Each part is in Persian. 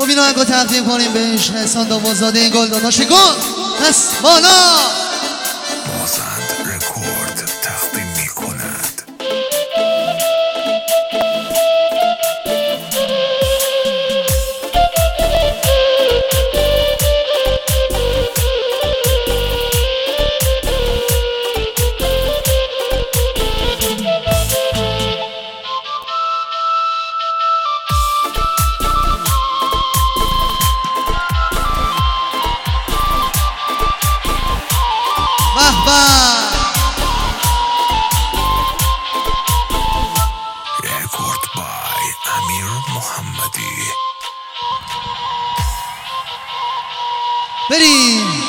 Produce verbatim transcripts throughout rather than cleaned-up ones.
این آهنگو تقدیم کنیم بهش احسان دامادزاده گل داداش گل دست بالا. بازند رکورد تقدیم می کند. رکورد بای امیر محمدی. بریم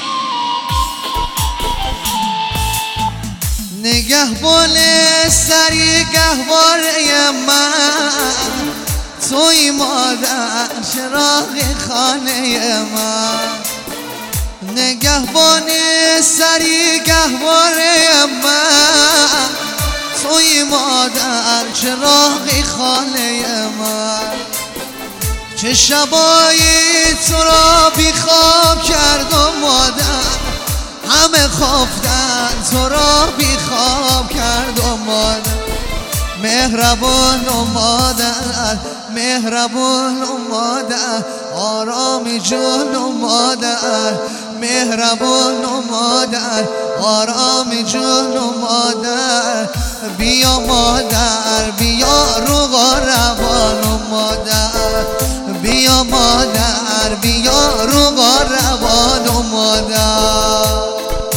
نگهبان سری گهواره من، توی مادر چراغ خانه من. نگهبان سری گهواره من، توی مادر چراغ خانه من. چه شبایی تو را بی خواب کردم مادر، همه خفتن تو را بی خواب کردم مادر. مهربان و مادر، مهربان و مادر، آرامی جون و مادر. مهربان و مادر، آرامی جون و مادر. بیا مادر بیا روغا روان و مادر. بیا مادر بیا روغا روان و مادر.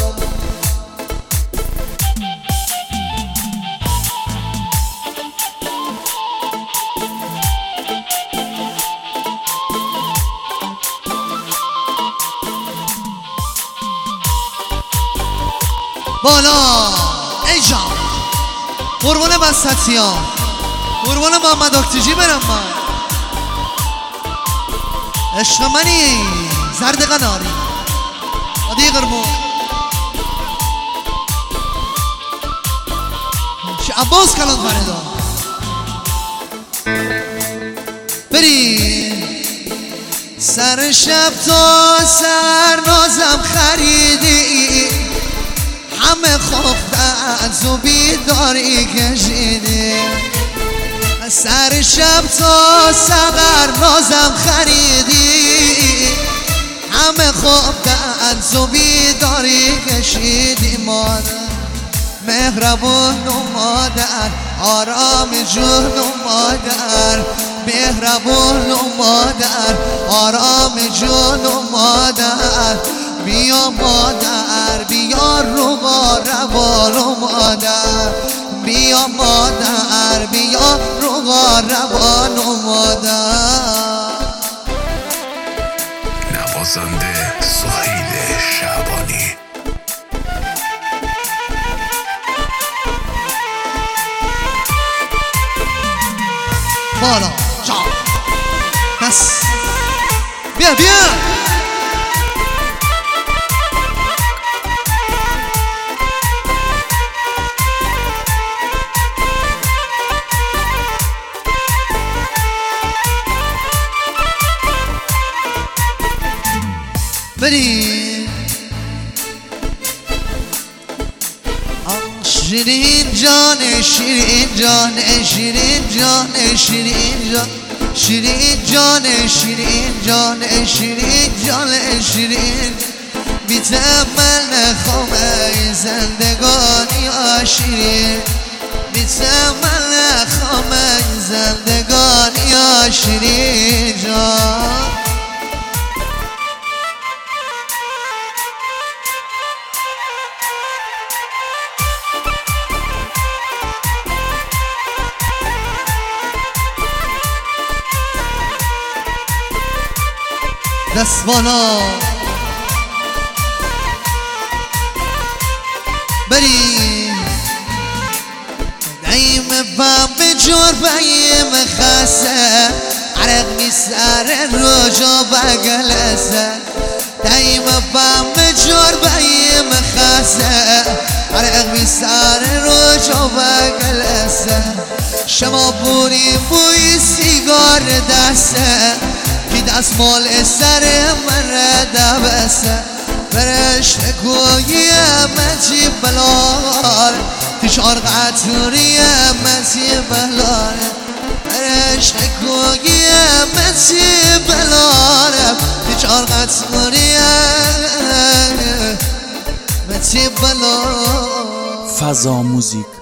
بالا ای جان قربان وسطیان، قربان محمد اکتیجی برم من. عشق منی زرد قناری عادی قرمون ش عباس کلان فردا. بریم سر شب تا سر نازم خریدی، همه خفتن تو بیداری کشیدی. سر شب تا سقر نازم خریدی، همه خفتن تو بیداری کشیدی مادر. مهربان و مادر، آرام جون و مادر. مهربان و مادر، آرام جون و مادر. بیا مادر بیا روغا روان و مادر. بیا مادر بیا روغا روان و مادر. نوازنده سهیل شعبانی. بالا جان دست بیا بیا. بریم شیرین جان شیرین جان شیرین جان شیرین جان شیرین جان شیرین جان شیرین جان شیرین. بی تأمل نخوام ای زندگانی آشیرین. بی تأمل نخوام ای زندگانی آشیرین جان. دست بالا بریم دایم بام به جور بایم خسته، عرق می سر روجا بگلسه. دایم بام به جور بایم خسته، عرق می سر روجا بگلسه. شما بونی بوی سیگار دسته، دست مال سر من دبسته برش گویی متی بلال تشار قطوری متی بلال برش گویی متی بلال تشار قطوری متی بلال فضا موزیک